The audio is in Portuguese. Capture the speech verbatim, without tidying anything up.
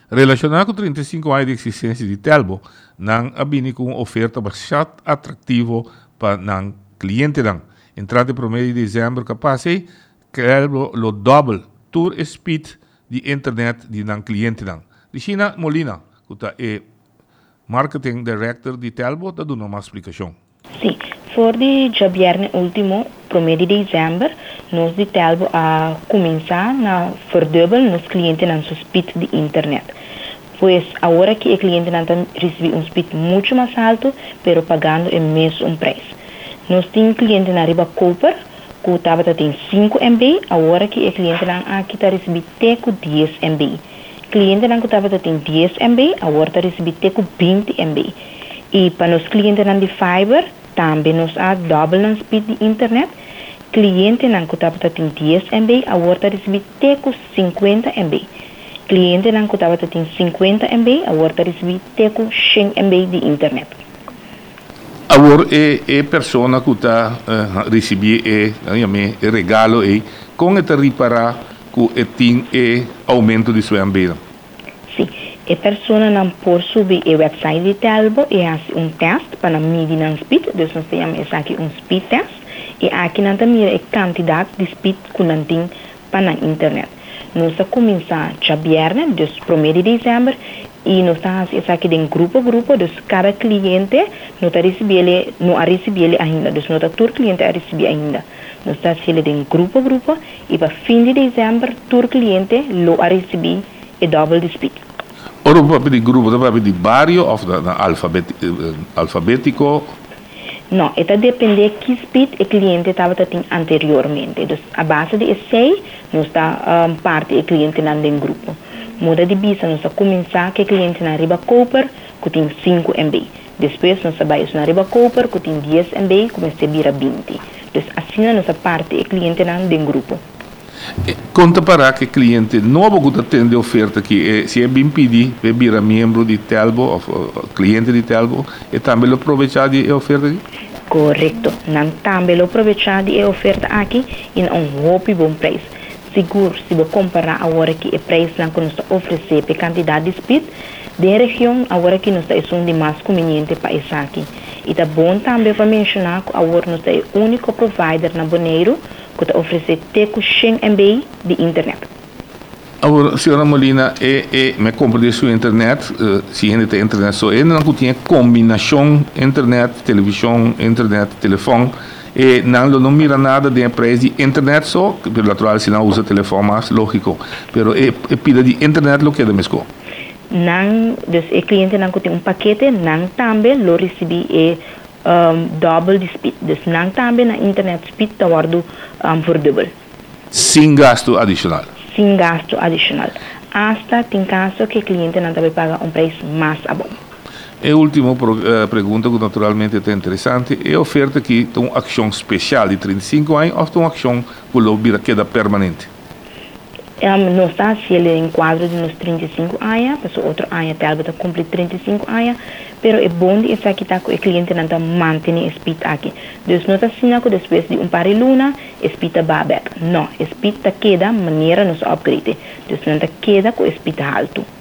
Relacionado com trinta e cinco anos de existência de Telbo, não abini com uma oferta bastante atrativa para o cliente. Entrada promedio de dezembro, capaz de Telbo lo double tour speed de internet de o cliente. Cristina Molina, que é marketing director de Telbo, está dando uma explicação. Sim, for de já viernes último, promedio de dezembro, nós de Telbo a começar a verdublar nos clientes na sua speed de internet. Pois agora que o cliente não recebe um speed muito mais alto, pero pagando o mesmo preço. Nós temos cliente na riba Cooper, que estava tem cinco megabytes, agora que o cliente não aqui está recebendo teco dez megabytes. Cliente não que estava tem dez megabytes, agora está recebendo teco vinte megabytes. E para os clientes de fiber, também nós há double na speed de internet. Cliente não que estava tem dez megabytes, agora está recebendo teco cinquenta megabytes. Cliente não que estava tem cinquenta megabytes, agora está recebendo teco cem megabytes de internet. Agora, é a pessoa que está uh, recebendo o regalo e como está reparar que tem o aumento de sua ambiente? Sim, a pessoa não pode subir o website de Telbo e fazer um teste para medir o speed, então nós temos aqui um speed test e aqui nós temos a quantidade de speed que nós temos para a internet. Nós começamos já viernes, então primeiro de dezembro, e nós estamos aqui em grupo a grupo, então cada cliente não está recebendo, não a receber ainda, então não está todo cliente a receber ainda. Nós estamos em grupo a grupo e para fim de dezembro, todo cliente lo a receber e double de speed. Ora, para de grupo, para de barrio ou da alfabético? Não, isso depende de que speed o cliente estava tendo anteriormente. Então, a base de seis, nós está um, parte do cliente não tem grupo. Muda de vista, nós começar que o cliente na riba Cooper, que tem cinco megabytes. Depois, nós vai na riba Cooper, que tem dez megabytes, começa a virar vinte. Então, assim, nós parte do cliente não tem grupo. Conta para que cliente novo que atende a oferta que se é bem pedir para virar membro de Telbo ou cliente de Telbo e também aproveitar de oferta aqui? Correto, não também aproveitar de oferta aqui em um roupa bom preço. Seguro, se você comparar agora que o preço que nos oferece para quantidade de speed, da região agora que nos é um de mais conveniente para isso aqui. E é bom também para mencionar que agora nós é o único provider na Bonaire que oferece teco cem megabytes de internet. Agora, senhora Molina, é, é, me compra de sua internet, uh, se ainda tem internet só, ainda não tinha combinação internet, televisão, internet, telefone, e não, não mira nada de preço de internet só, que pelo natural se não usa telefone mais, lógico, mas é, é pida de internet lo que é da mesmo. Não, dus o cliente não tem um paquete, não também lo recebe e um, double de speed, dus não também na internet speed está guardo um, verdubel. Sem gasto adicional? Sem gasto adicional. Hasta tem caso que o cliente não também paga um preço mais bom. E a última uh, pergunta, que naturalmente é interessante, é a oferta que tem uma ação especial de trinta e cinco anos ou tem uma ação que lo vira queda permanente? Um, não está se ele enquadra de nos trinta e cinco anos, mas outro ano talvez está cumprir trinta e cinco anos, pero é bom de estar aqui tá com o cliente não está mantendo o speed aqui. Então não está assim que depois de um par de luna, o speed está back. Não, o speed está queda maneira nos upgrade. Então não está queda com o speed alto.